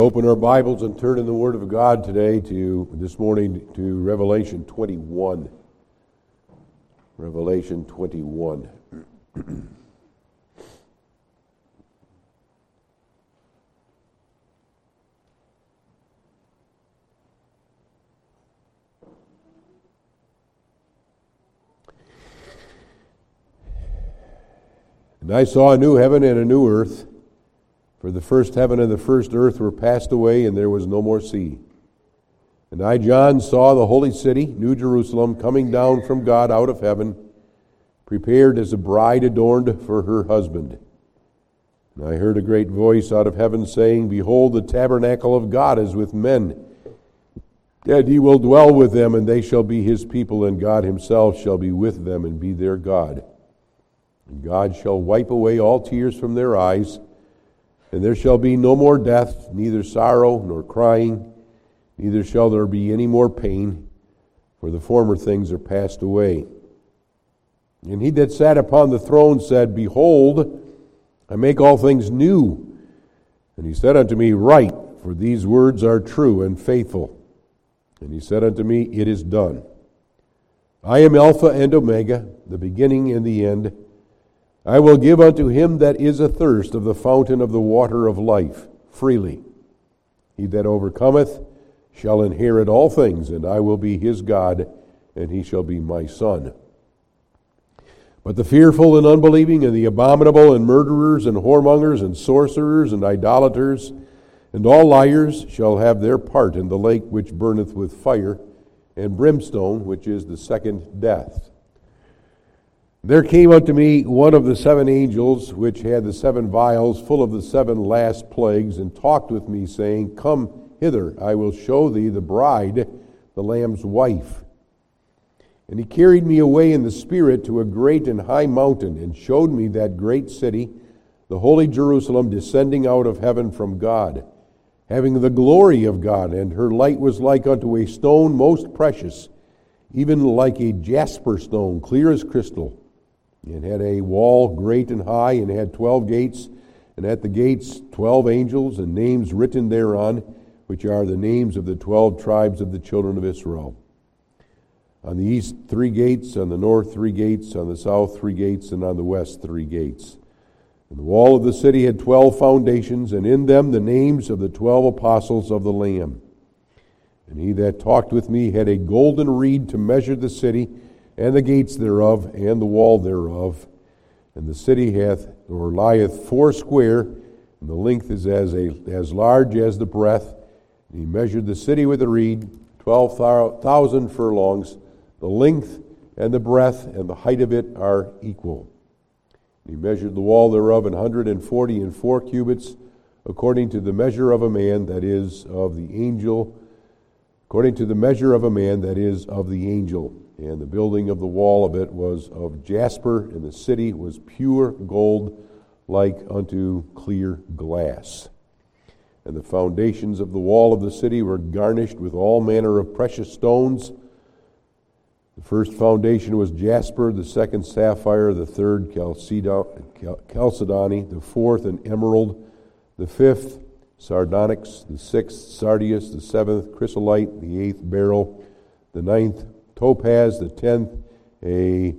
open our Bibles and turn in the Word of God today this morning to Revelation 21. Revelation 21. And I saw a new heaven and a new earth, for the first heaven and the first earth were passed away, and there was no more sea. And I, John, saw the holy city, New Jerusalem, coming down from God out of heaven, prepared as a bride adorned for her husband. And I heard a great voice out of heaven saying, Behold, the tabernacle of God is with men, and he will dwell with them, and they shall be his people, and God himself shall be with them and be their God. And God shall wipe away all tears from their eyes, and there shall be no more death, neither sorrow nor crying, neither shall there be any more pain, for the former things are passed away. And he that sat upon the throne said, Behold, I make all things new. And he said unto me, Write, for these words are true and faithful. And he said unto me, It is done. I am Alpha and Omega, the beginning and the end. I will give unto him that is athirst of the fountain of the water of life freely. He that overcometh shall inherit all things, and I will be his God, and he shall be my son. But the fearful and unbelieving, and the abominable, and murderers, and whoremongers, and sorcerers, and idolaters, and all liars shall have their part in the lake which burneth with fire and brimstone, which is the second death. There came unto me one of the seven angels, which had the seven vials full of the seven last plagues, and talked with me, saying, Come hither, I will show thee the bride, the Lamb's wife. And he carried me away in the Spirit to a great and high mountain, and showed me that great city, the holy Jerusalem, descending out of heaven from God, having the glory of God, and her light was like unto a stone most precious, even like a jasper stone, clear as crystal. It had a wall great and high, and had 12 gates, and at the gates 12 angels, and names written thereon, which are the names of the 12 tribes of the children of Israel. On the east 3 gates, on the north 3 gates, on the south 3 gates, and on the west 3 gates. And the wall of the city had 12 foundations, and in them the names of the 12 apostles of the Lamb. And he that talked with me had a golden reed to measure the city, and the gates thereof, and the wall thereof. And the city lieth 4 square, and the length is as large as the breadth. And he measured the city with a reed, 12,000 furlongs. The length and the breadth and the height of it are equal. And he measured the wall thereof 144 cubits, according to the measure of a man that is of the angel, according to the measure of a man that is of the angel. And the building of the wall of it was of jasper, and the city was pure gold, like unto clear glass. And the foundations of the wall of the city were garnished with all manner of precious stones. The first foundation was jasper, the second sapphire, the third chalcedony, the fourth an emerald, the fifth sardonyx, the sixth sardius, the seventh chrysolite, the eighth beryl, the ninth topaz, the 10th a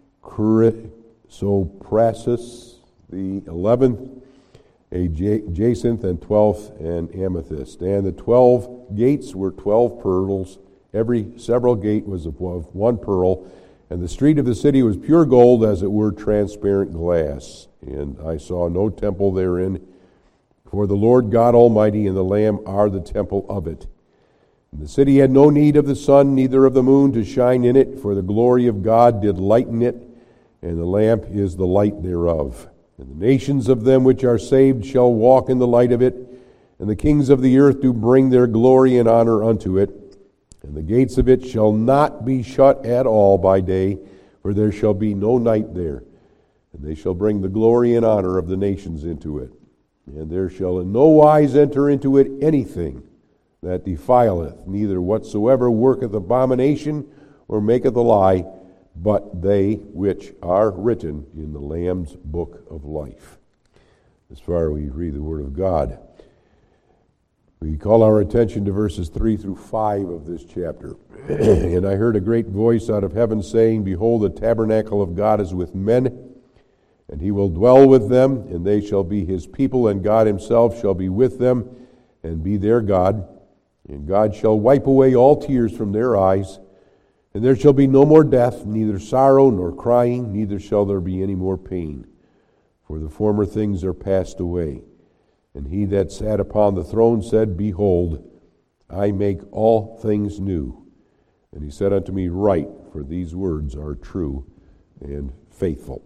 chrysoprasus, the 11th a jacinth, and 12th an amethyst. And the 12 gates were 12 pearls. Every several gate was of 1 pearl, and the street of the city was pure gold, as it were transparent glass. And I saw no temple therein, for the Lord God Almighty and the Lamb are the temple of it. And the city had no need of the sun, neither of the moon to shine in it, for the glory of God did lighten it, and the lamp is the light thereof. And the nations of them which are saved shall walk in the light of it, and the kings of the earth do bring their glory and honor unto it. And the gates of it shall not be shut at all by day, for there shall be no night there. And they shall bring the glory and honor of the nations into it. And there shall in no wise enter into it anything that defileth, neither whatsoever worketh abomination or maketh a lie, but they which are written in the Lamb's book of life. As far as we read the Word of God. We call our attention to verses 3 through 5 of this chapter. And I heard a great voice out of heaven saying, Behold, the tabernacle of God is with men, and he will dwell with them, and they shall be his people, and God himself shall be with them, and be their God. And God shall wipe away all tears from their eyes, and there shall be no more death, neither sorrow nor crying, neither shall there be any more pain. For the former things are passed away. And he that sat upon the throne said, Behold, I make all things new. And he said unto me, Write, for these words are true and faithful.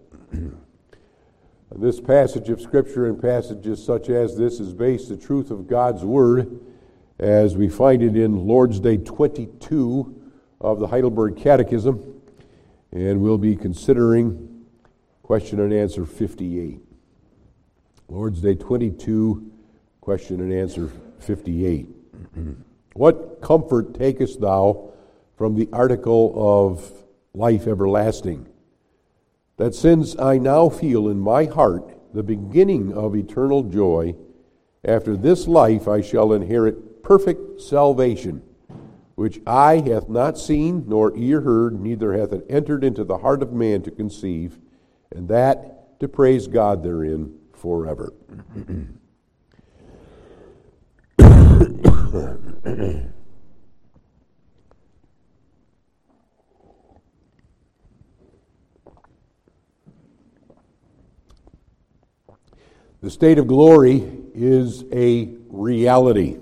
This passage of Scripture and passages such as this is based the truth of God's Word as we find it in Lord's Day 22 of the Heidelberg Catechism. And we'll be considering question and answer 58. Lord's Day 22, question and answer 58. What comfort takest thou from the article of life everlasting? That since I now feel in my heart the beginning of eternal joy, after this life I shall inherit perfect salvation, which eye hath not seen, nor ear heard, neither hath it entered into the heart of man to conceive, and that to praise God therein forever. The state of glory is a reality,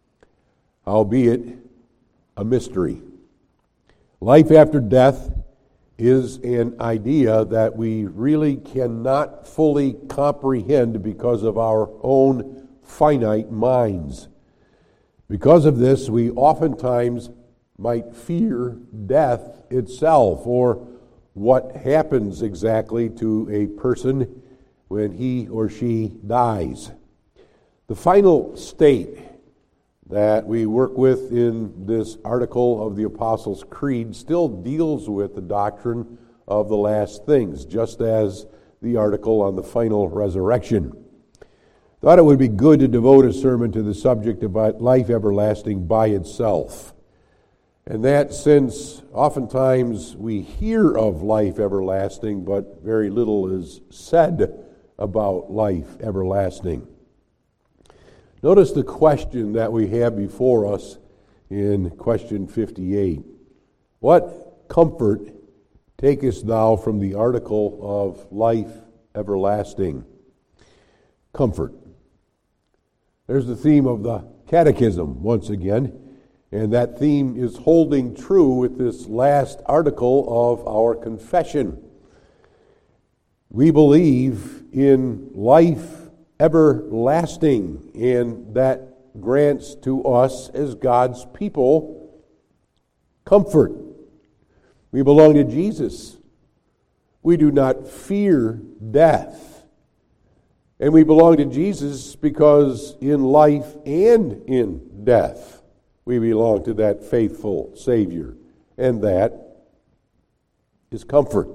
albeit a mystery. Life after death is an idea that we really cannot fully comprehend because of our own finite minds. Because of this, we oftentimes might fear death itself, or what happens exactly to a person when he or she dies. The final state that we work with in this article of the Apostles' Creed still deals with the doctrine of the last things, just as the article on the final resurrection. Thought it would be good to devote a sermon to the subject about life everlasting by itself. And that since oftentimes we hear of life everlasting, but very little is said about life everlasting. Notice the question that we have before us in question 58. What comfort takest thou from the article of life everlasting? Comfort. There's the theme of the Catechism once again, and that theme is holding true with this last article of our confession. We believe in life everlasting, and that grants to us as God's people comfort. We belong to Jesus. We do not fear death. And we belong to Jesus because in life and in death we belong to that faithful Savior, and that is comfort.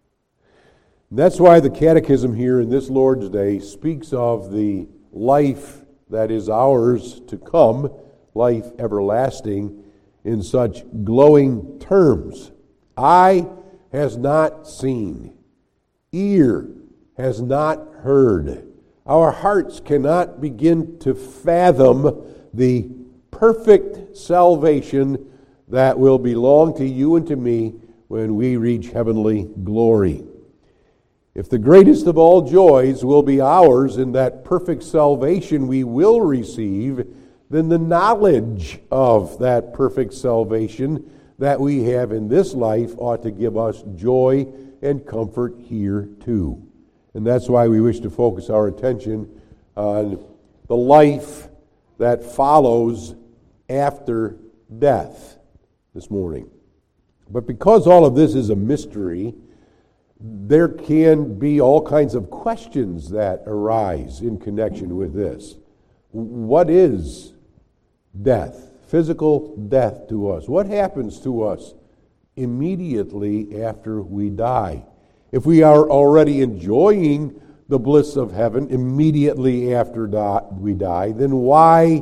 That's why the Catechism here in this Lord's Day speaks of the life that is ours to come, life everlasting, in such glowing terms. Eye has not seen, ear has not heard. Our hearts cannot begin to fathom the perfect salvation that will belong to you and to me when we reach heavenly glory. If the greatest of all joys will be ours in that perfect salvation we will receive, then the knowledge of that perfect salvation that we have in this life ought to give us joy and comfort here too. And that's why we wish to focus our attention on the life that follows after death this morning. But because all of this is a mystery, there can be all kinds of questions that arise in connection with this. What is death? Physical death to us. What happens to us immediately after we die? If we are already enjoying the bliss of heaven immediately after we die, then why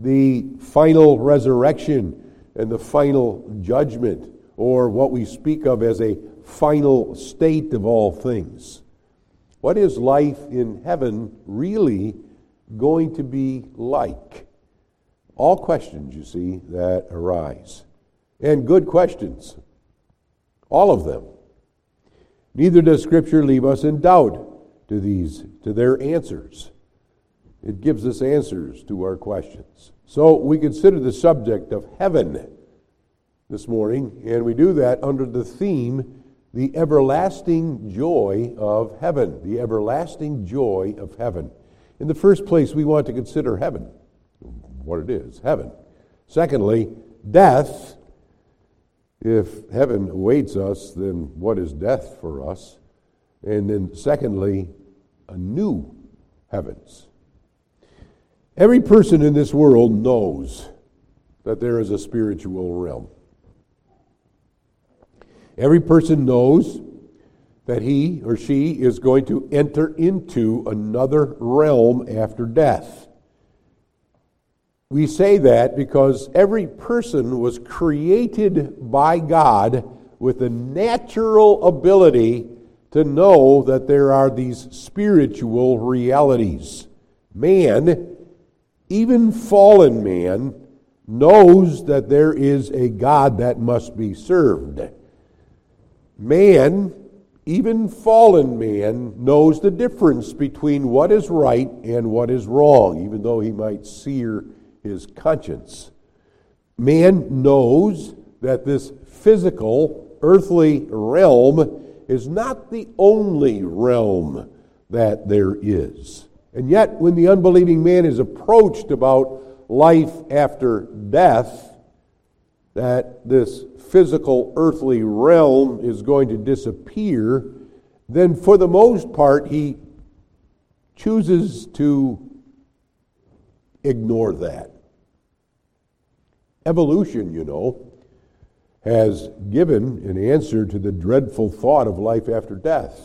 the final resurrection and the final judgment, or what we speak of as a final state of all things. What is life in heaven really going to be like? All questions, you see, that arise. And good questions. All of them. Neither does Scripture leave us in doubt to their answers. It gives us answers to our questions. So we consider the subject of heaven this morning, and we do that under the theme, the everlasting joy of heaven. The everlasting joy of heaven. In the first place, we want to consider heaven, what it is, heaven. Secondly, death. If heaven awaits us, then what is death for us? And then secondly, a new heavens. Every person in this world knows that there is a spiritual realm. Every person knows that he or she is going to enter into another realm after death. We say that because every person was created by God with a natural ability to know that there are these spiritual realities. Man, even fallen man, knows that there is a God that must be served. Man, even fallen man, knows the difference between what is right and what is wrong, even though he might sear his conscience. Man knows that this physical, earthly realm is not the only realm that there is. And yet, when the unbelieving man is approached about life after death, that this physical, earthly realm is going to disappear, then for the most part, he chooses to ignore that. Evolution, has given an answer to the dreadful thought of life after death.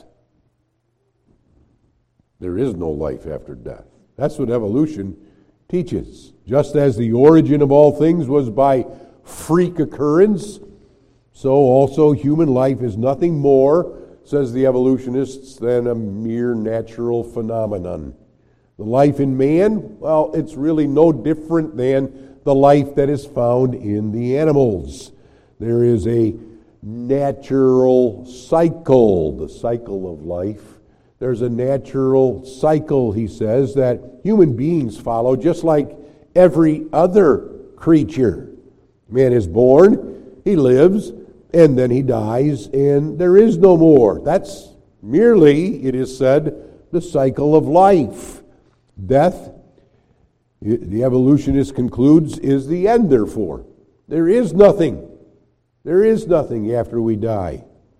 There is no life after death. That's what evolution teaches. Just as the origin of all things was by freak occurrence, so also human life is nothing more, says the evolutionists, than a mere natural phenomenon. The life in man, well, it's really no different than the life that is found in the animals. There is a natural cycle, the cycle of life. There's a natural cycle, he says, that human beings follow just like every other creature. Man is born, he lives, and then he dies, and there is no more. That's merely, it is said, the cycle of life. Death, the evolutionist concludes, is the end, therefore. There is nothing. There is nothing after we die.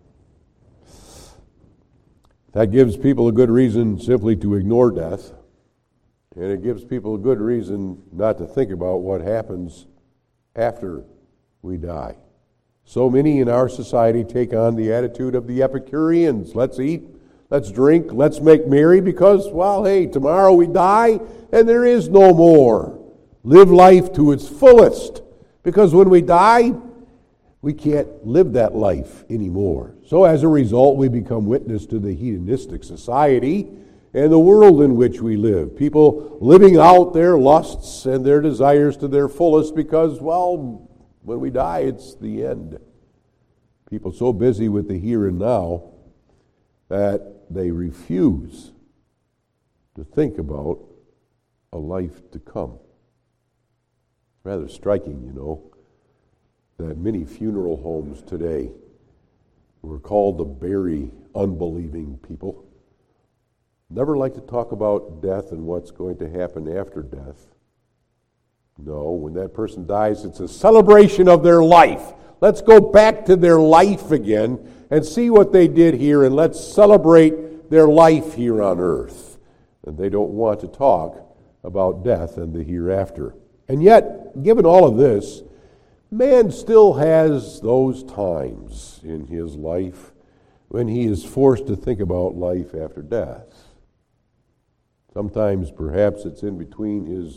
That gives people a good reason simply to ignore death, and it gives people a good reason not to think about what happens after we die. So many in our society take on the attitude of the Epicureans. Let's eat, let's drink, let's make merry because, well, hey, tomorrow we die and there is no more. Live life to its fullest, because when we die, we can't live that life anymore. So as a result, we become witness to the hedonistic society and the world in which we live. People living out their lusts and their desires to their fullest because, well, when we die, it's the end. People so busy with the here and now that they refuse to think about a life to come. Rather striking, that many funeral homes today were called to bury unbelieving people. Never like to talk about death and what's going to happen after death. No, when that person dies, it's a celebration of their life. Let's go back to their life again and see what they did here, and let's celebrate their life here on earth. And they don't want to talk about death and the hereafter. And yet, given all of this, man still has those times in his life when he is forced to think about life after death. Sometimes perhaps it's in between his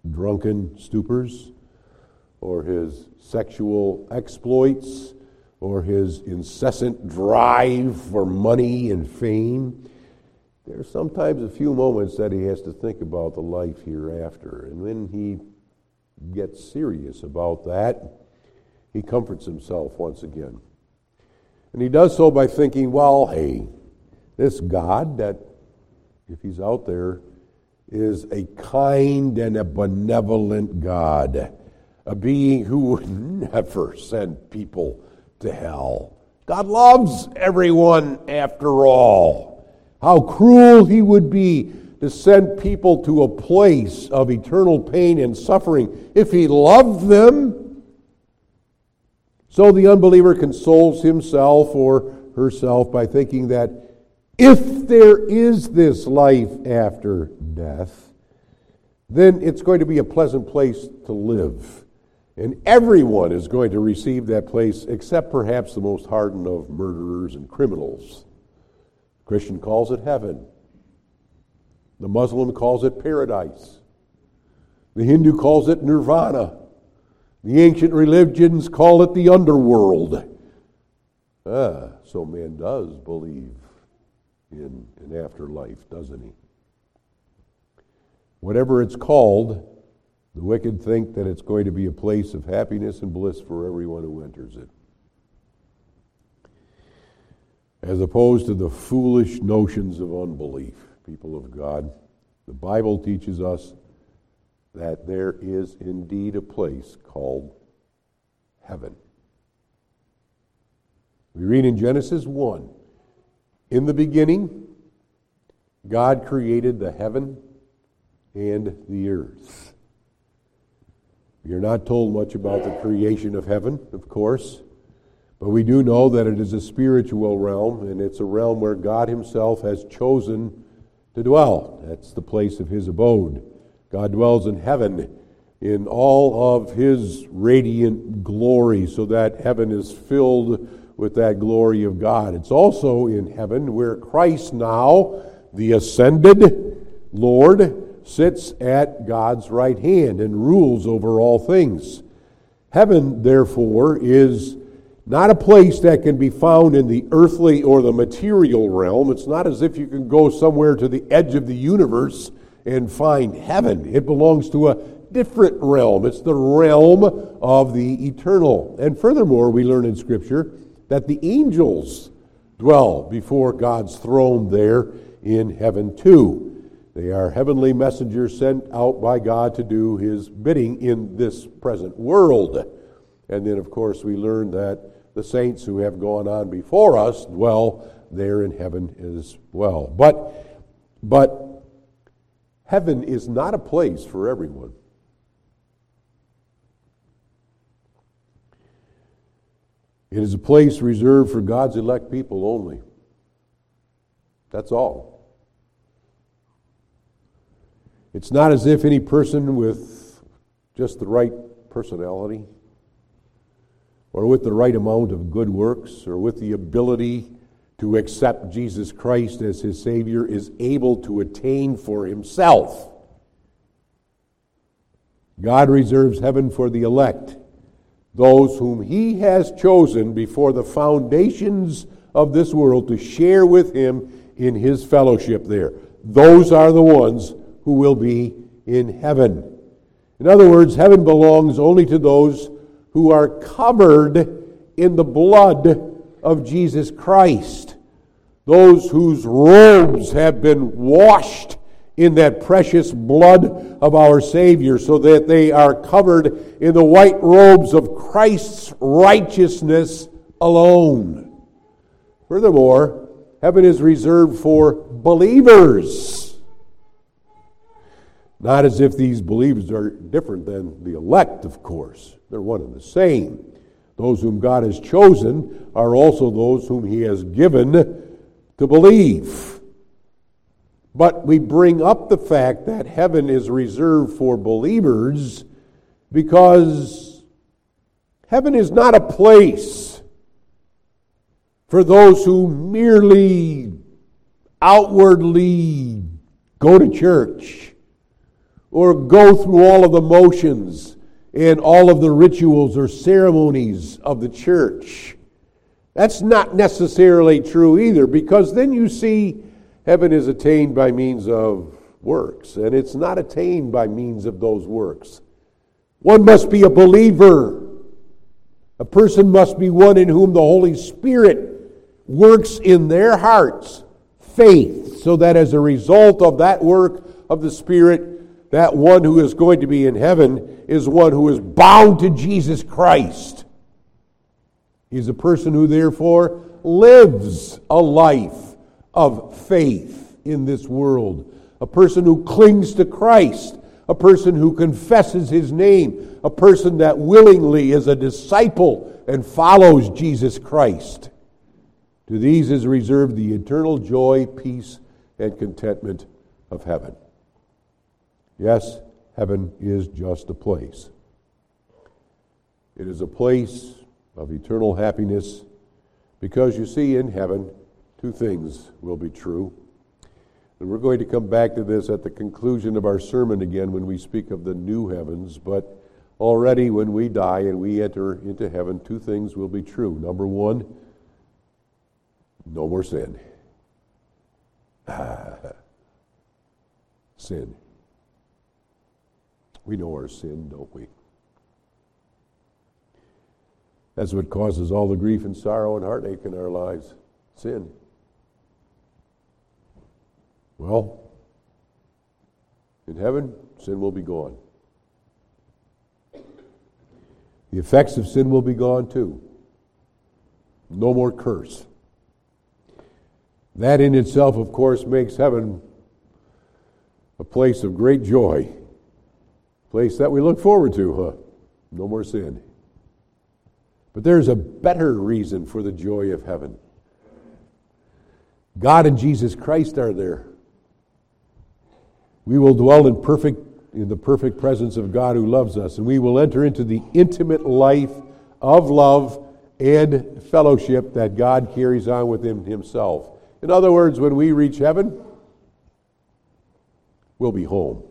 drunken stupors, or his sexual exploits, or his incessant drive for money and fame. There's sometimes a few moments that he has to think about the life hereafter. And when he gets serious about that, he comforts himself once again. And he does so by thinking, well, hey, this God that, if he's out there, is a kind and a benevolent God, a being who would never send people to hell. God loves everyone after all. How cruel he would be to send people to a place of eternal pain and suffering if he loved them. So the unbeliever consoles himself or herself by thinking that if there is this life after death, then it's going to be a pleasant place to live. And everyone is going to receive that place except perhaps the most hardened of murderers and criminals. The Christian calls it heaven. The Muslim calls it paradise. The Hindu calls it nirvana. The ancient religions call it the underworld. So man does believe in an afterlife, doesn't he? Whatever it's called, the wicked think that it's going to be a place of happiness and bliss for everyone who enters it. As opposed to the foolish notions of unbelief, people of God, the Bible teaches us that there is indeed a place called heaven. We read in Genesis 1, in the beginning, God created the heaven and the earth. We are not told much about the creation of heaven, of course, but we do know that it is a spiritual realm, and it's a realm where God himself has chosen to dwell. That's the place of his abode. God dwells in heaven in all of his radiant glory, so that heaven is filled with that glory of God. It's also in heaven where Christ now, the ascended Lord, sits at God's right hand and rules over all things. Heaven, therefore, is not a place that can be found in the earthly or the material realm. It's not as if you can go somewhere to the edge of the universe and find heaven. It belongs to a different realm. It's the realm of the eternal. And furthermore, we learn in Scripture that the angels dwell before God's throne there in heaven too. They are heavenly messengers sent out by God to do his bidding in this present world. And then, of course, we learn that the saints who have gone on before us dwell there in heaven as well. But heaven is not a place for everyone. It is a place reserved for God's elect people only. That's all. It's not as if any person with just the right personality, or with the right amount of good works, or with the ability to accept Jesus Christ as his Savior is able to attain for himself. God reserves heaven for the elect, those whom he has chosen before the foundations of this world to share with him in his fellowship there. Those are the ones who will be in heaven. In other words, heaven belongs only to those who are covered in the blood of Jesus Christ. Those whose robes have been washed in that precious blood of our Savior, so that they are covered in the white robes of Christ's righteousness alone. Furthermore, heaven is reserved for believers. Not as if these believers are different than the elect, of course. They're one and the same. Those whom God has chosen are also those whom he has given to believe. But we bring up the fact that heaven is reserved for believers because heaven is not a place for those who merely outwardly go to church, or go through all of the motions and all of the rituals or ceremonies of the church. That's not necessarily true either, because then you see heaven is attained by means of works, and it's not attained by means of those works. One must be a believer. A person must be one in whom the Holy Spirit works in their hearts faith, so that as a result of that work of the Spirit, that one who is going to be in heaven is one who is bound to Jesus Christ. He's a person who therefore lives a life of faith in this world. A person who clings to Christ. A person who confesses His name. A person that willingly is a disciple and follows Jesus Christ. To these is reserved the eternal joy, peace, and contentment of heaven. Yes, heaven is just a place. It is a place of eternal happiness, because you see, in heaven, two things will be true. And we're going to come back to this at the conclusion of our sermon again when we speak of the new heavens. But already when we die and we enter into heaven, two things will be true. Number one, no more sin. Sin. We know our sin, don't we? That's what causes all the grief and sorrow and heartache in our lives. Sin. Well, in heaven, sin will be gone. The effects of sin will be gone too. No more curse. That in itself, of course, makes heaven a place of great joy. A place that we look forward to, No more sin. But there's a better reason for the joy of heaven. God and Jesus Christ are there. We will dwell in the perfect presence of God who loves us, and we will enter into the intimate life of love and fellowship that God carries on within Himself. In other words, when we reach heaven, we'll be home.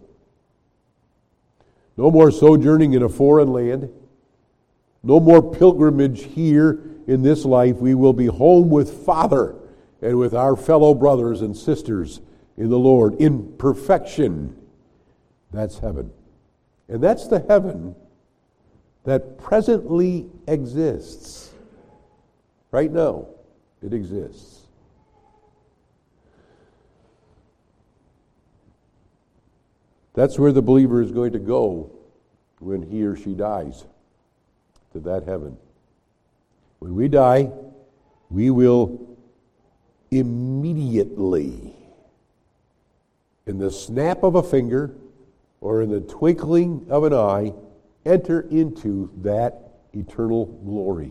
No more sojourning in a foreign land. No more pilgrimage here in this life. We will be home with Father and with our fellow brothers and sisters in the Lord in perfection. That's heaven. And that's the heaven that presently exists. Right now, it exists. That's where the believer is going to go when he or she dies, to that heaven. When we die, we will immediately, in the snap of a finger or in the twinkling of an eye, enter into that eternal glory.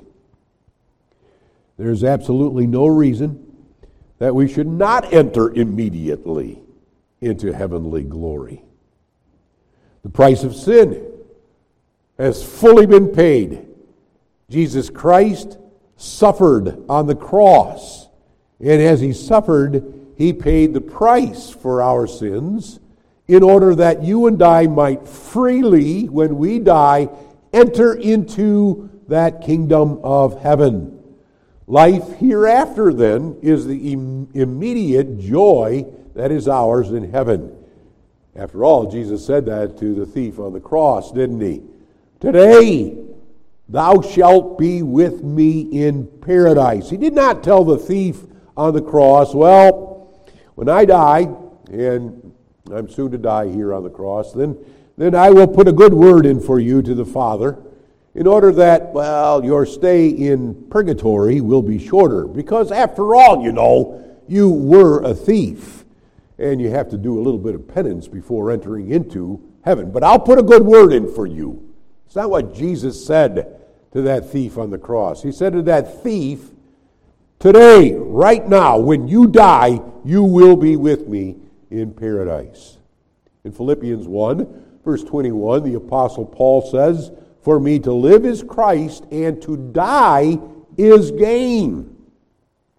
There's absolutely no reason that we should not enter immediately into heavenly glory. The price of sin has fully been paid. Jesus Christ suffered on the cross, and as He suffered, He paid the price for our sins in order that you and I might freely, when we die, enter into that kingdom of heaven. Life hereafter, then, is the immediate joy that is ours in heaven. After all, Jesus said that to the thief on the cross, didn't He? Today, thou shalt be with me in paradise. He did not tell the thief on the cross, well, when I die, and I'm soon to die here on the cross, then I will put a good word in for you to the Father, in order that, well, your stay in purgatory will be shorter. Because after all, you were a thief. And you have to do a little bit of penance before entering into heaven. But I'll put a good word in for you. It's not what Jesus said to that thief on the cross. He said to that thief, today, right now, when you die, you will be with me in paradise. In Philippians 1, verse 21, the Apostle Paul says, for me to live is Christ, and to die is gain.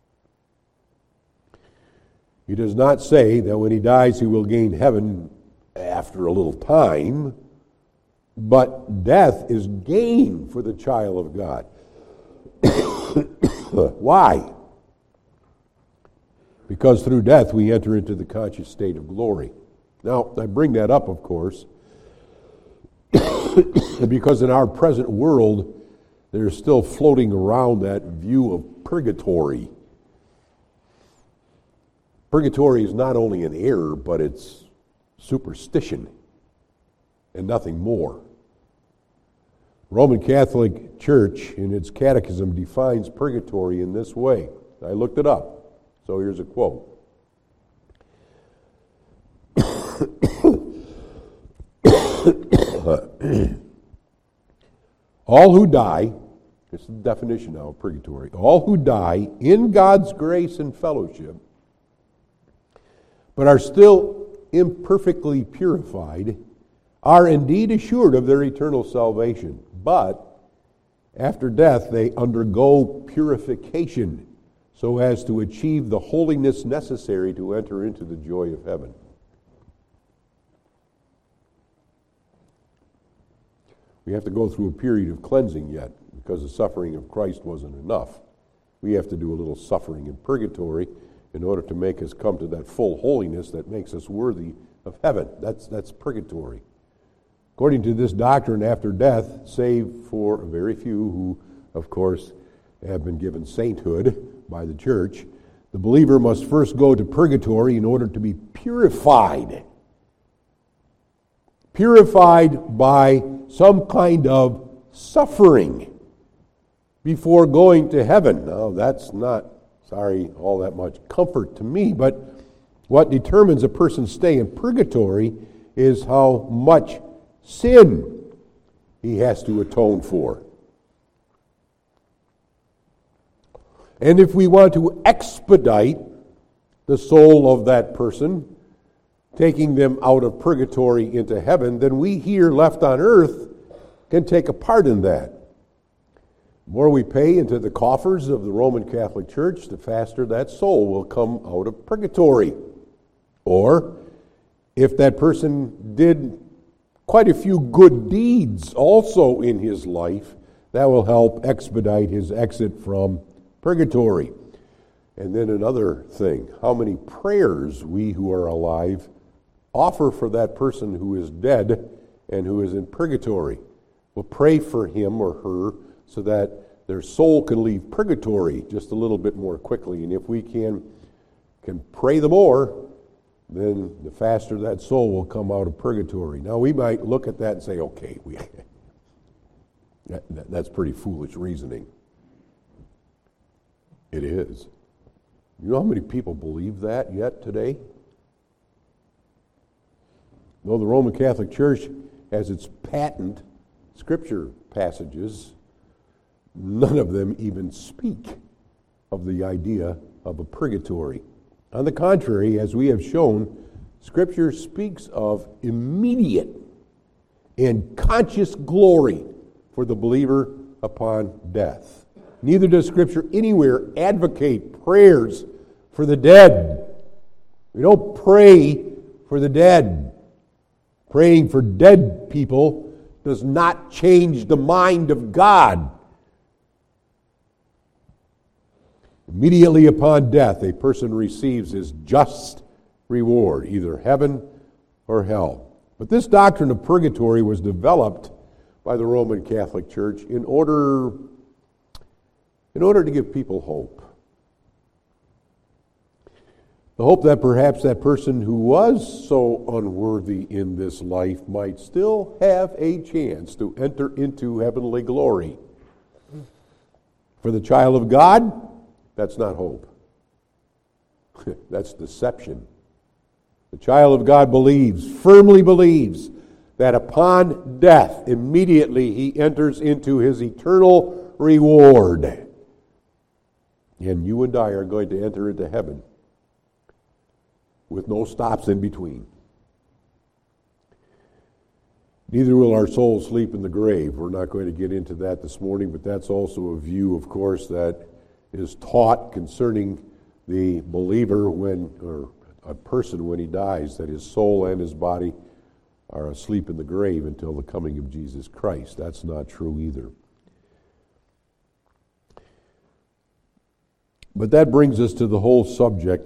He does not say that when he dies he will gain heaven after a little time, but death is gain for the child of God. Why? Because through death we enter into the conscious state of glory. Now, I bring that up, of course, because in our present world, there's still floating around that view of purgatory. Purgatory is not only an error, but it's superstition and nothing more. Roman Catholic Church, in its catechism, defines purgatory in this way. I looked it up, so here's a quote. All who die, this is the definition now of purgatory, all who die in God's grace and fellowship, but are still imperfectly purified, are indeed assured of their eternal salvation. But after death they undergo purification so as to achieve the holiness necessary to enter into the joy of heaven. We have to go through a period of cleansing yet, because the suffering of Christ wasn't enough. We have to do a little suffering in purgatory in order to make us come to that full holiness that makes us worthy of heaven. That's purgatory. According to this doctrine, after death, save for very few who, of course, have been given sainthood by the church, the believer must first go to purgatory in order to be purified. Purified by some kind of suffering before going to heaven. Now, that's not, all that much comfort to me, but what determines a person's stay in purgatory is how much sin he has to atone for. And if we want to expedite the soul of that person, taking them out of purgatory into heaven, then we here left on earth can take a part in that. The more we pay into the coffers of the Roman Catholic Church, the faster that soul will come out of purgatory. Or, if that person did quite a few good deeds also in his life, that will help expedite his exit from purgatory. And then another thing, how many prayers we who are alive offer for that person who is dead and who is in purgatory. We'll pray for him or her so that their soul can leave purgatory just a little bit more quickly. And if we can pray the more, then the faster that soul will come out of purgatory. Now, we might look at that and say, okay, that's pretty foolish reasoning. It is. You know how many people believe that yet today? Though the Roman Catholic Church has its patent scripture passages, none of them even speak of the idea of a purgatory. On the contrary, as we have shown, Scripture speaks of immediate and conscious glory for the believer upon death. Neither does Scripture anywhere advocate prayers for the dead. We don't pray for the dead. Praying for dead people does not change the mind of God. Immediately upon death, a person receives his just reward, either heaven or hell. But this doctrine of purgatory was developed by the Roman Catholic Church in order to give people hope. The hope that perhaps that person who was so unworthy in this life might still have a chance to enter into heavenly glory. For the child of God, that's not hope. That's deception. The child of God firmly believes, that upon death, immediately he enters into his eternal reward. And you and I are going to enter into heaven with no stops in between. Neither will our souls sleep in the grave. We're not going to get into that this morning, but that's also a view, of course, that is taught concerning the believer or a person when he dies, that his soul and his body are asleep in the grave until the coming of Jesus Christ. That's not true either. But that brings us to the whole subject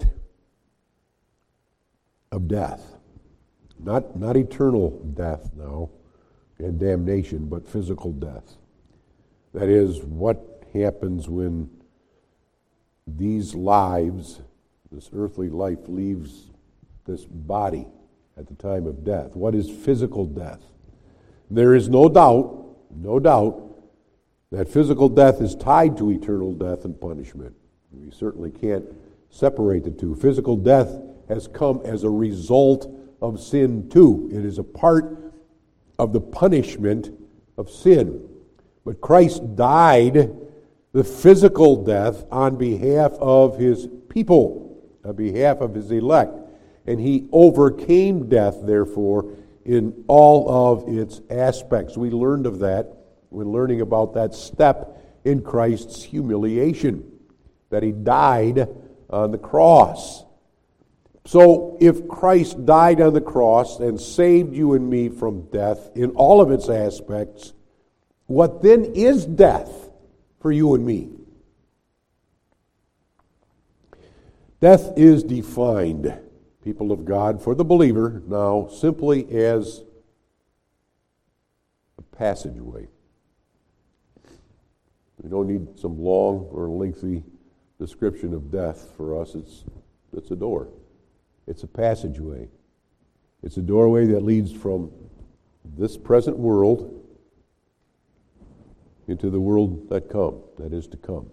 of death. Not eternal death now and damnation, but physical death. That is, what happens when these lives, this earthly life, leaves this body at the time of death. What is physical death? There is no doubt, that physical death is tied to eternal death and punishment. We certainly can't separate the two. Physical death has come as a result of sin too. It is a part of the punishment of sin. But Christ died the physical death on behalf of his people, on behalf of his elect. And he overcame death, therefore, in all of its aspects. We learned of that when learning about that step in Christ's humiliation, that he died on the cross. So if Christ died on the cross and saved you and me from death in all of its aspects, what then is death for you and me? Death is defined, people of God, for the believer now simply as a passageway. We don't need some long or lengthy description of death for us. It's a door. It's a passageway. It's a doorway that leads from this present world into the world that is to come.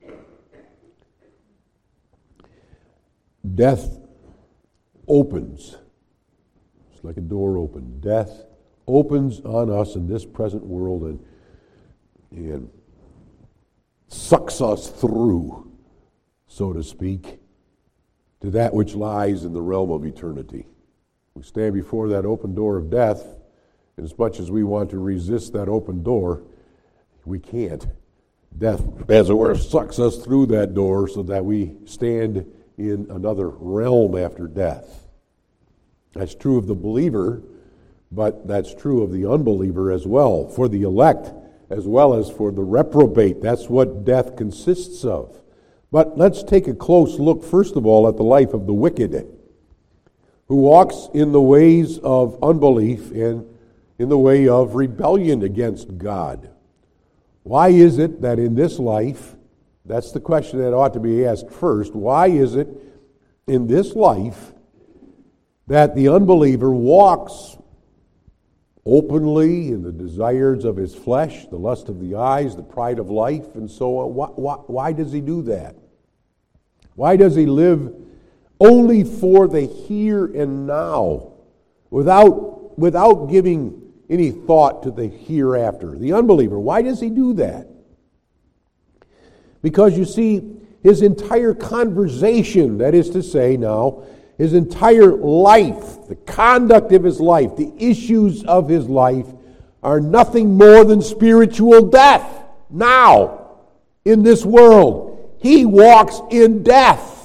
Death opens. It's like a door open. Death opens on us in this present world and sucks us through, so to speak, to that which lies in the realm of eternity. We stand before that open door of death, and as much as we want to resist that open door, we can't. Death, as it were, sucks us through that door so that we stand in another realm after death. That's true of the believer, but that's true of the unbeliever as well, for the elect as well as for the reprobate. That's what death consists of. But let's take a close look, first of all, at the life of the wicked, who walks in the ways of unbelief and in the way of rebellion against God. Why is it that in this life, that's the question that ought to be asked first, why is it in this life that the unbeliever walks openly in the desires of his flesh, the lust of the eyes, the pride of life, and so on? Why does he do that? Why does he live only for the here and now, without giving any thought to the hereafter? The unbeliever, why does he do that? Because you see, his entire conversation, that is to say now, his entire life, the conduct of his life, the issues of his life are nothing more than spiritual death now in this world. He walks in death.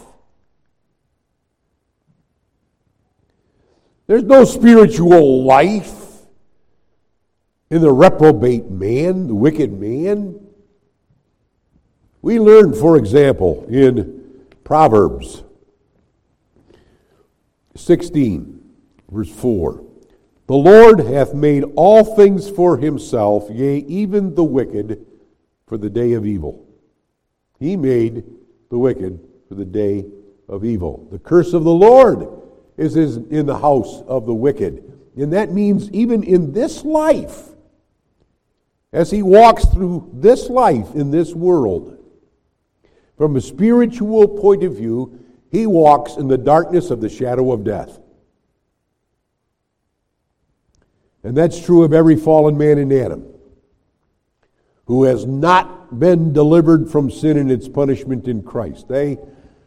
There's no spiritual life in the reprobate man, the wicked man. We learn, for example, in Proverbs 16, verse 4, "The Lord hath made all things for himself, yea, even the wicked for the day of evil." He made the wicked for the day of evil. The curse of the Lord is in the house of the wicked. And that means even in this life, as he walks through this life in this world, from a spiritual point of view, he walks in the darkness of the shadow of death. And that's true of every fallen man in Adam, who has not been delivered from sin and its punishment in Christ. They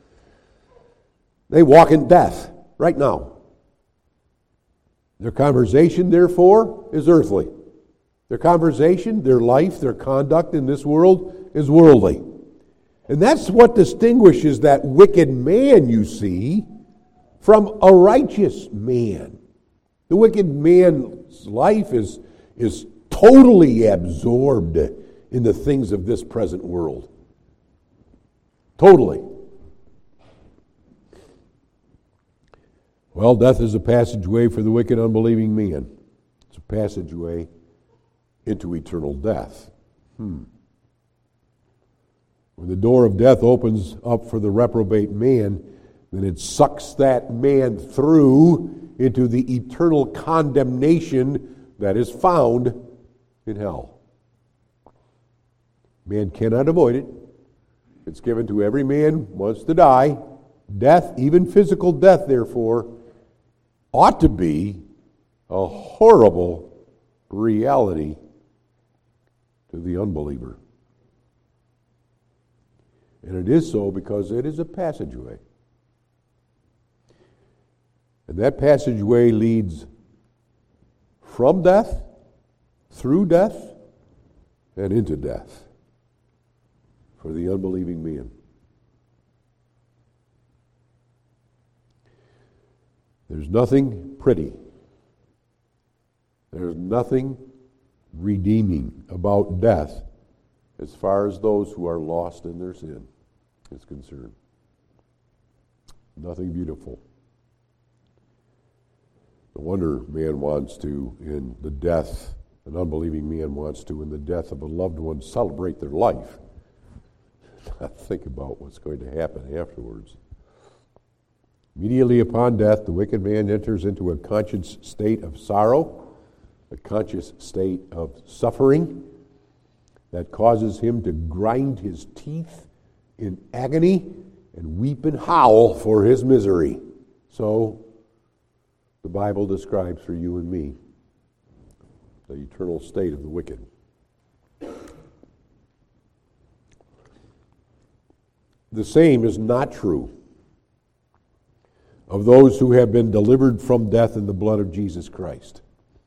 walk in death right now. Their conversation, therefore, is earthly. Their conversation, their life, their conduct in this world is worldly. And that's what distinguishes that wicked man, you see, from a righteous man. The wicked man's life is totally absorbed in the things of this present world. Totally. Well, death is a passageway for the wicked, unbelieving man. It's a passageway into eternal death. When the door of death opens up for the reprobate man, then it sucks that man through into the eternal condemnation that is found in hell. Man cannot avoid it. It's given to every man who wants to die. Death, even physical death, therefore, ought to be a horrible reality to the unbeliever. And it is so because it is a passageway. And that passageway leads from death, through death, and into death for the unbelieving man. There's nothing pretty. There's nothing redeeming about death as far as those who are lost in their sin is concerned. Nothing beautiful. No wonder man wants to, in the death, an unbelieving man wants to, in the death of a loved one, celebrate their life. Not think about what's going to happen afterwards. Immediately upon death, the wicked man enters into a conscious state of sorrow, a conscious state of suffering that causes him to grind his teeth in agony and weep and howl for his misery. So, the Bible describes for you and me the eternal state of the wicked. The same is not true of those who have been delivered from death in the blood of Jesus Christ.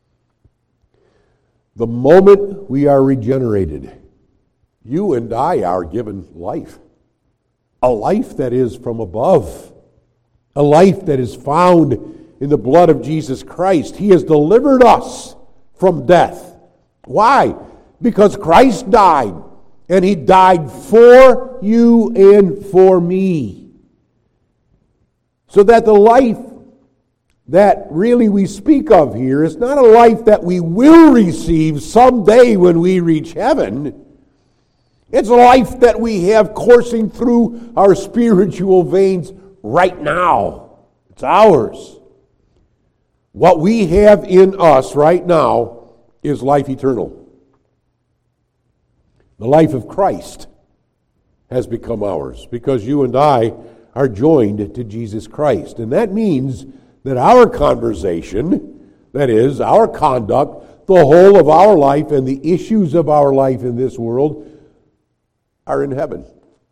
The moment we are regenerated, you and I are given life. A life that is from above. A life that is found in the blood of Jesus Christ. He has delivered us from death. Why? Because Christ died. And He died for you and for me. So that the life that really we speak of here is not a life that we will receive someday when we reach heaven. It's a life that we have coursing through our spiritual veins right now. It's ours. What we have in us right now is life eternal. The life of Christ has become ours because you and I are joined to Jesus Christ. And that means that our conversation, that is, our conduct, the whole of our life and the issues of our life in this world are in heaven.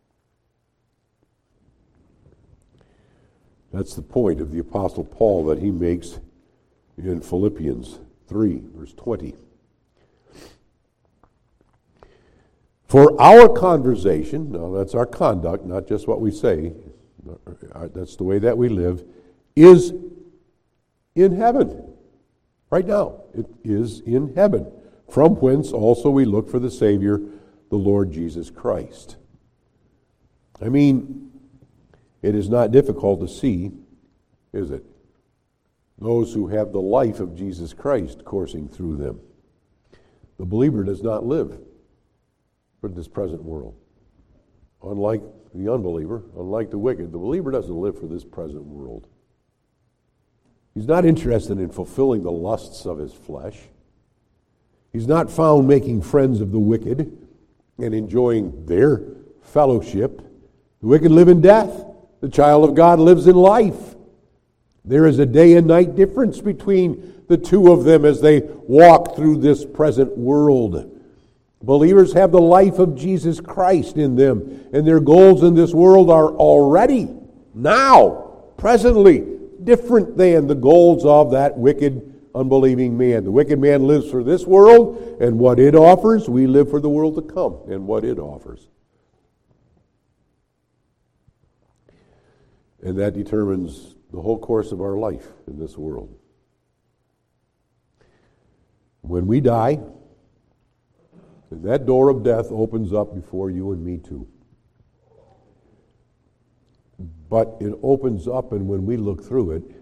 That's the point of the Apostle Paul that he makes in Philippians 3, verse 20. For our conversation, now that's our conduct, not just what we say, that's the way that we live, is in heaven. Right now, it is in heaven, from whence also we look for the Savior, the Lord Jesus Christ. I mean, it is not difficult to see, is it? Those who have the life of Jesus Christ coursing through them. The believer does not live for this present world. Unlike the unbeliever, unlike the wicked, the believer doesn't live for this present world. He's not interested in fulfilling the lusts of his flesh. He's not found making friends of the wicked and enjoying their fellowship. The wicked live in death. The child of God lives in life. There is a day and night difference between the two of them as they walk through this present world. Believers have the life of Jesus Christ in them, and their goals in this world are already, now, presently, different than the goals of that wicked, unbelieving man. The wicked man lives for this world and what it offers. We live for the world to come and what it offers. And that determines the whole course of our life in this world. when we die, that door of death opens up before you and me too. But it opens up, and when we look through it,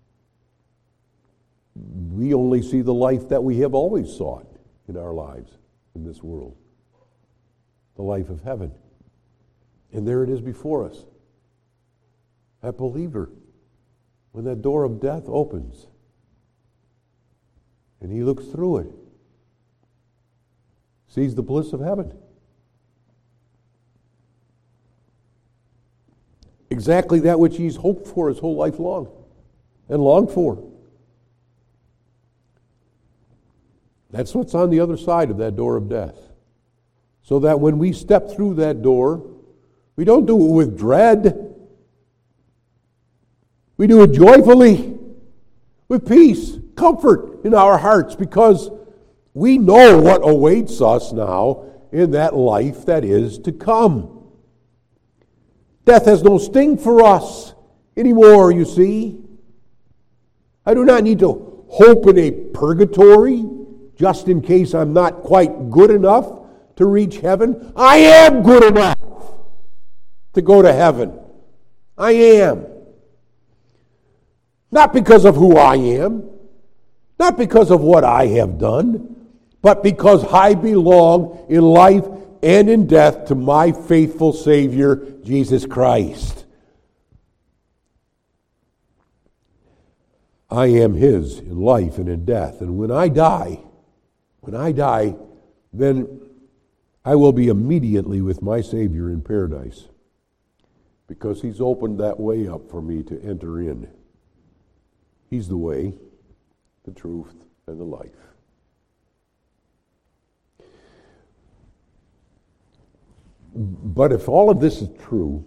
we only see the life that we have always sought in our lives in this world. The life of heaven. And there it is before us. That believer, when that door of death opens, and he looks through it, sees the bliss of heaven. Exactly that which he's hoped for his whole life long and longed for. That's what's on the other side of that door of death. So that when we step through that door, we don't do it with dread. We do it joyfully, with peace, comfort in our hearts, because we know what awaits us now in that life that is to come. Death has no sting for us anymore, you see. I do not need to hope in a purgatory just in case I'm not quite good enough to reach heaven. I am good enough to go to heaven. I am. Not because of who I am, not because of what I have done, but because I belong in life and in death to my faithful Savior, Jesus Christ. I am His in life and in death. And when I die, then I will be immediately with my Savior in paradise, because He's opened that way up for me to enter in. He's the way, the truth, and the life. But if all of this is true,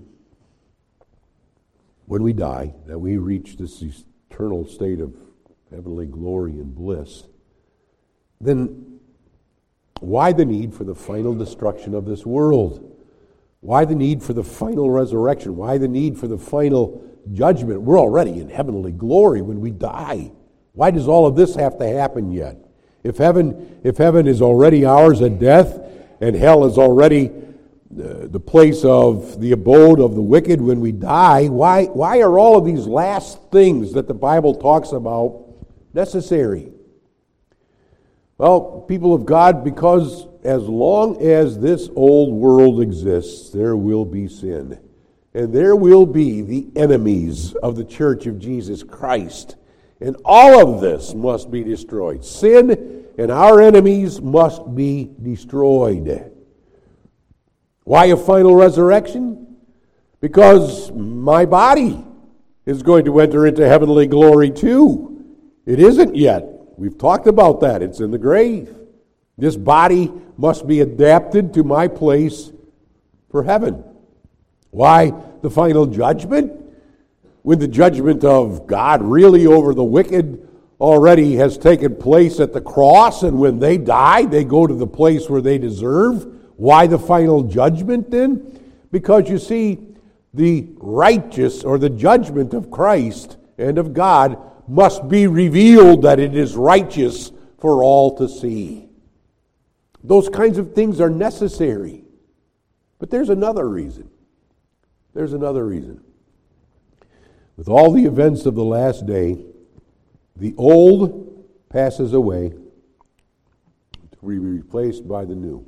when we die, that we reach this eternal state of heavenly glory and bliss, then why the need for the final destruction of this world? Why the need for the final resurrection? Why the need for the final judgment? We're already in heavenly glory when we die. Why does all of this have to happen yet? If heaven is already ours at death, and hell is already the place of the abode of the wicked when we die, why are all of these last things that the Bible talks about necessary? Well, people of God, because as long as this old world exists, there will be sin. And there will be the enemies of the Church of Jesus Christ. And all of this must be destroyed. Sin and our enemies must be destroyed. Why a final resurrection? Because my body is going to enter into heavenly glory too. It isn't yet. We've talked about that. It's in the grave. This body must be adapted to my place for heaven. Why the final judgment? When the judgment of God really over the wicked already has taken place at the cross, and when they die, they go to the place where they deserve. Why the final judgment then? Because you see, the righteous or the judgment of Christ and of God must be revealed that it is righteous for all to see. Those kinds of things are necessary. But there's another reason. There's another reason. With all the events of the last day, the old passes away to be replaced by the new.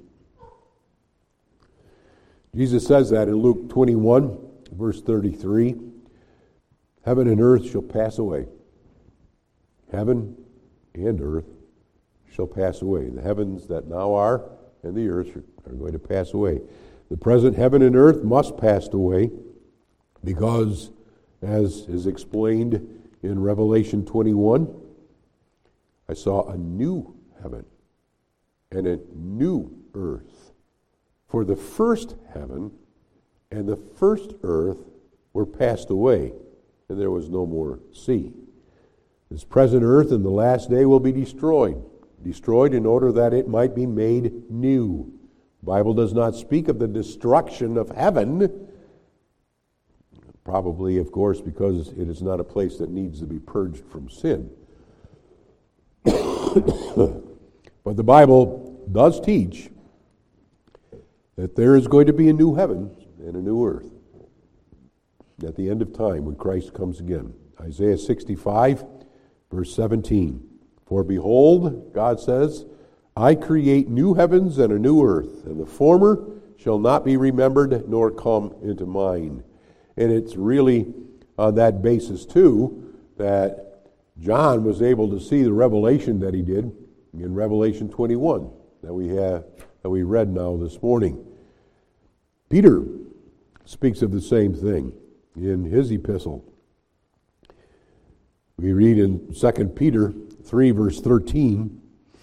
Jesus says that in Luke 21, verse 33. Heaven and earth shall pass away. Heaven and earth shall pass away. The heavens that now are and the earth are going to pass away. The present heaven and earth must pass away because, as is explained in Revelation 21, I saw a new heaven and a new earth. For the first heaven and the first earth were passed away, and there was no more sea. This present earth in the last day will be destroyed in order that it might be made new. The Bible does not speak of the destruction of heaven, probably, of course, because it is not a place that needs to be purged from sin. But the Bible does teach that there is going to be a new heaven and a new earth at the end of time when Christ comes again. Isaiah 65, verse 17. For behold, God says, I create new heavens and a new earth, and the former shall not be remembered nor come into mind. And it's really on that basis, too, that John was able to see the revelation that he did in Revelation 21 that we read now this morning. Peter speaks of the same thing in his epistle. We read in 2 Peter 3, verse 13,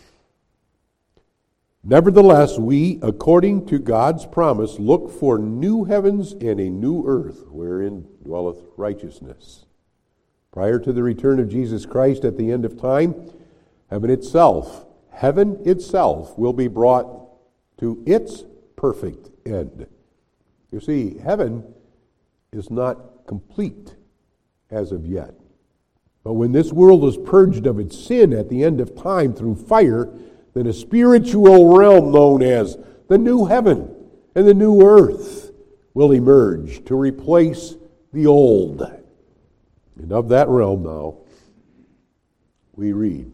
Nevertheless, we, according to God's promise, look for new heavens and a new earth, wherein dwelleth righteousness. Prior to the return of Jesus Christ at the end of time, heaven itself will be brought to its perfect end. You see, heaven is not complete as of yet. But when this world is purged of its sin at the end of time through fire, then a spiritual realm known as the new heaven and the new earth will emerge to replace the old. And of that realm now, we read,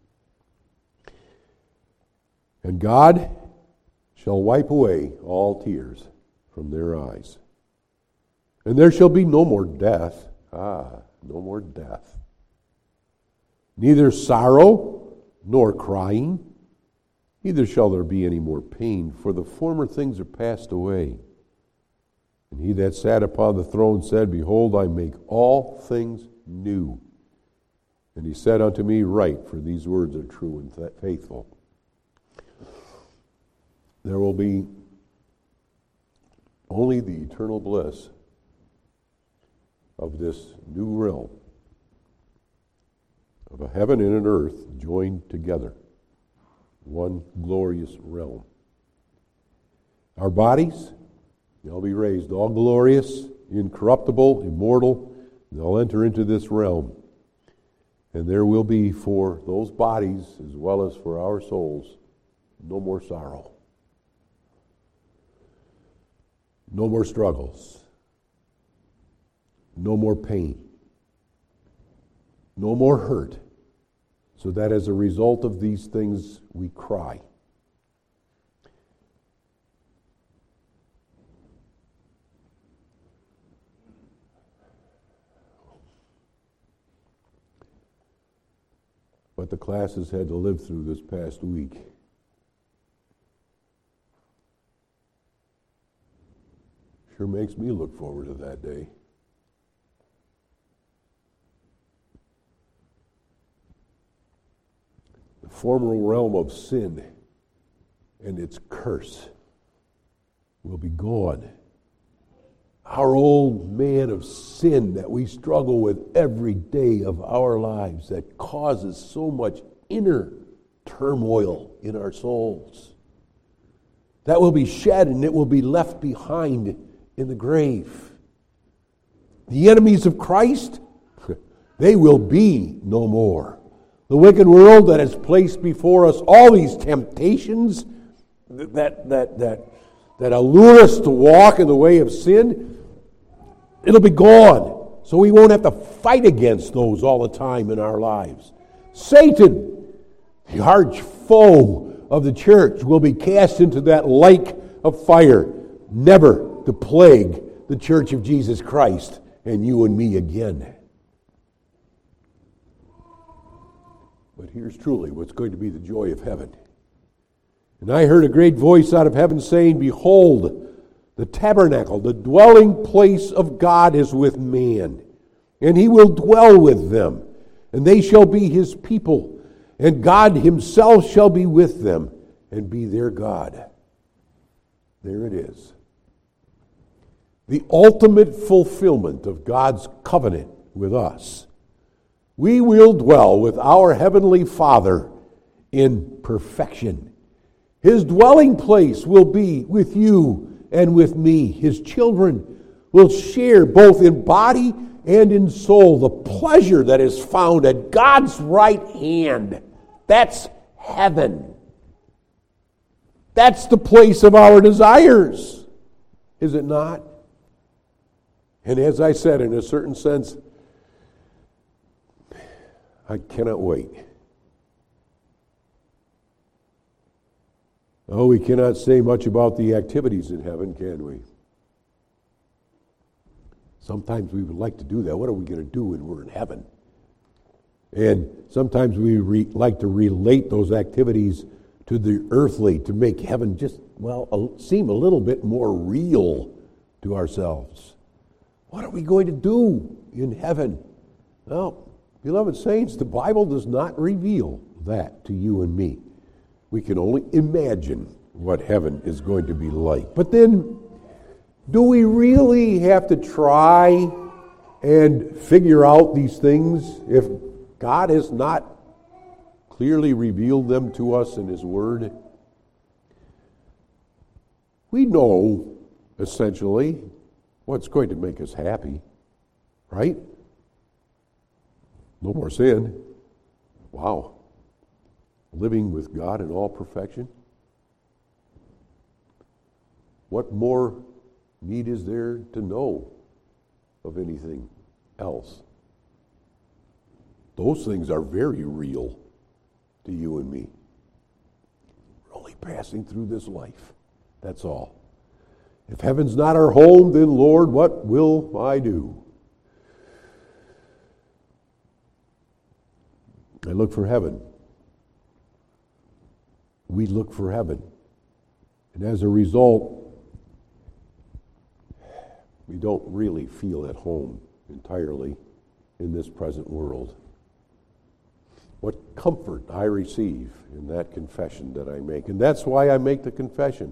And God shall wipe away all tears from their eyes. And there shall be no more death. No more death. Neither sorrow nor crying. Neither shall there be any more pain, for the former things are passed away. And he that sat upon the throne said, Behold, I make all things new. And he said unto me, Write, for these words are true and faithful. There will be only the eternal bliss of this new realm, of a heaven and an earth joined together. One glorious realm. Our bodies, they'll be raised all glorious, incorruptible, immortal. They'll enter into this realm. And there will be for those bodies, as well as for our souls, no more sorrow. No more struggles. No more pain. No more hurt. So that as a result of these things, we cry. What the classes had to live through this past week. Sure makes me look forward to that day. The former realm of sin and its curse will be gone. Our old man of sin that we struggle with every day of our lives that causes so much inner turmoil in our souls, that will be shed and it will be left behind in the grave. The enemies of Christ, they will be no more. The wicked world that has placed before us all these temptations that allure us to walk in the way of sin, it'll be gone. So we won't have to fight against those all the time in our lives. Satan, the arch foe of the church, will be cast into that lake of fire, never to plague the church of Jesus Christ and you and me again. But here's truly what's going to be the joy of heaven. And I heard a great voice out of heaven saying, Behold, the tabernacle, the dwelling place of God is with man, and he will dwell with them, and they shall be his people, and God himself shall be with them, and be their God. There it is. The ultimate fulfillment of God's covenant with us. We will dwell with our Heavenly Father in perfection. His dwelling place will be with you and with me. His children will share both in body and in soul the pleasure that is found at God's right hand. That's heaven. That's the place of our desires, is it not? And as I said, in a certain sense, I cannot wait. Oh, we cannot say much about the activities in heaven, can we? Sometimes we would like to do that. What are we going to do when we're in heaven? And sometimes we like to relate those activities to the earthly to make heaven just, seem a little bit more real to ourselves. What are we going to do in heaven? Well, beloved saints, the Bible does not reveal that to you and me. We can only imagine what heaven is going to be like. But then, do we really have to try and figure out these things if God has not clearly revealed them to us in His Word? We know, essentially, what's going to make us happy, right? No more sin. Wow. Living with God in all perfection. What more need is there to know of anything else? Those things are very real to you and me. We're only passing through this life. That's all. If heaven's not our home, then Lord, what will I do? I look for heaven. We look for heaven. And as a result, we don't really feel at home entirely in this present world. What comfort I receive in that confession that I make. And that's why I make the confession.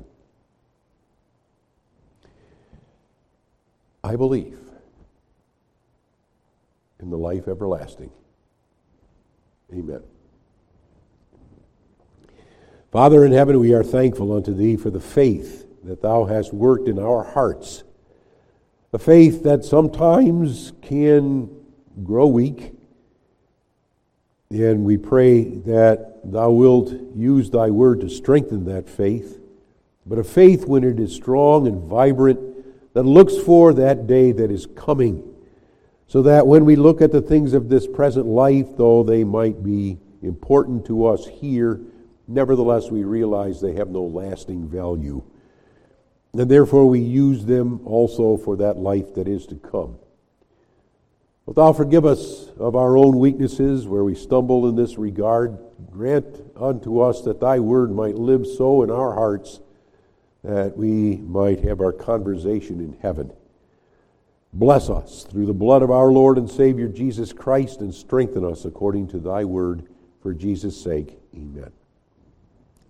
I believe in the life everlasting. Amen. Father in heaven, we are thankful unto Thee for the faith that Thou hast worked in our hearts. A faith that sometimes can grow weak. And we pray that Thou wilt use Thy word to strengthen that faith. But a faith when it is strong and vibrant, that looks for that day that is coming. So that when we look at the things of this present life, though they might be important to us here, nevertheless we realize they have no lasting value. And therefore we use them also for that life that is to come. Wilt Thou forgive us of our own weaknesses where we stumble in this regard. Grant unto us that Thy word might live so in our hearts that we might have our conversation in heaven. Bless us through the blood of our Lord and Savior Jesus Christ, and strengthen us according to Thy word, for Jesus' sake. Amen.